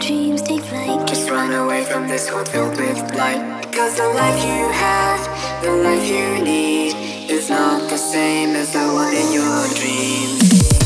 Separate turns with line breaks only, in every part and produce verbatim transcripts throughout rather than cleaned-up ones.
dreams take flight.
Just run away from this world filled with light. Cause the life you have, the life you need, is not the same as the one in your dreams.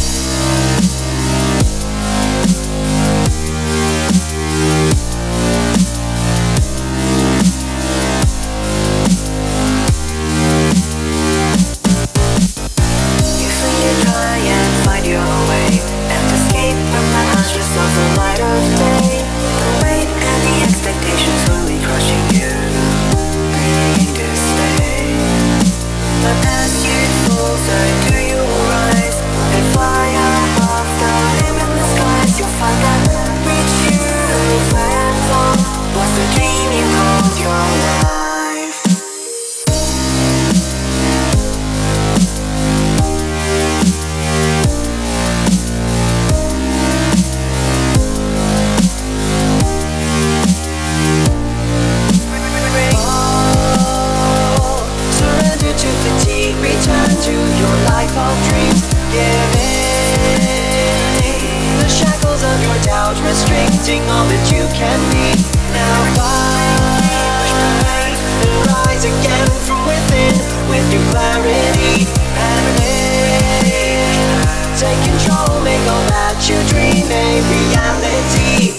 Restricting all that you can be. Now fight and rise again from within with new clarity and aim. Take control, make all that you dream a reality.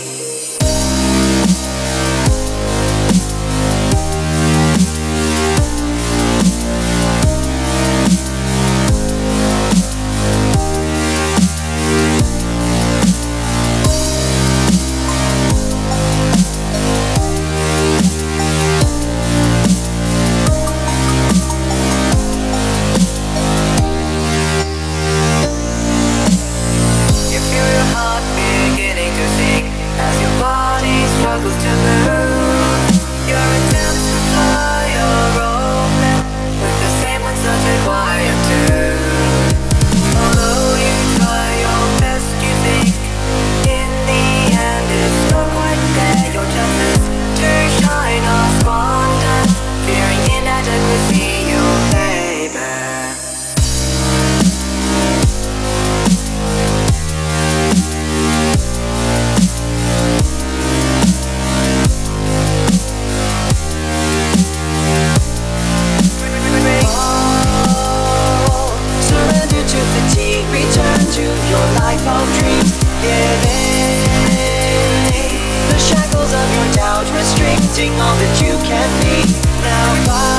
Restricting all that you can be. Now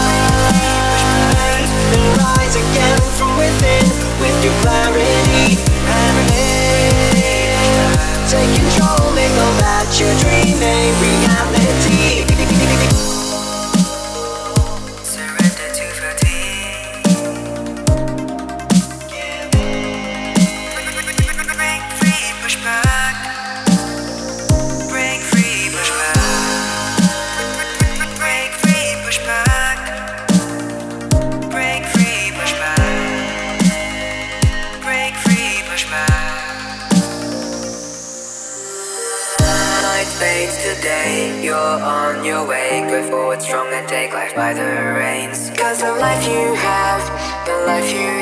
fight and rise again from within with new clarity and aim. Take control, make all that you dream a reality. Surrender to fatigue. Give in. Break free, push back. Break free, push back. Fades today, you're on your way. Go forward strong and take life by the reins. Cause the life you have, the life you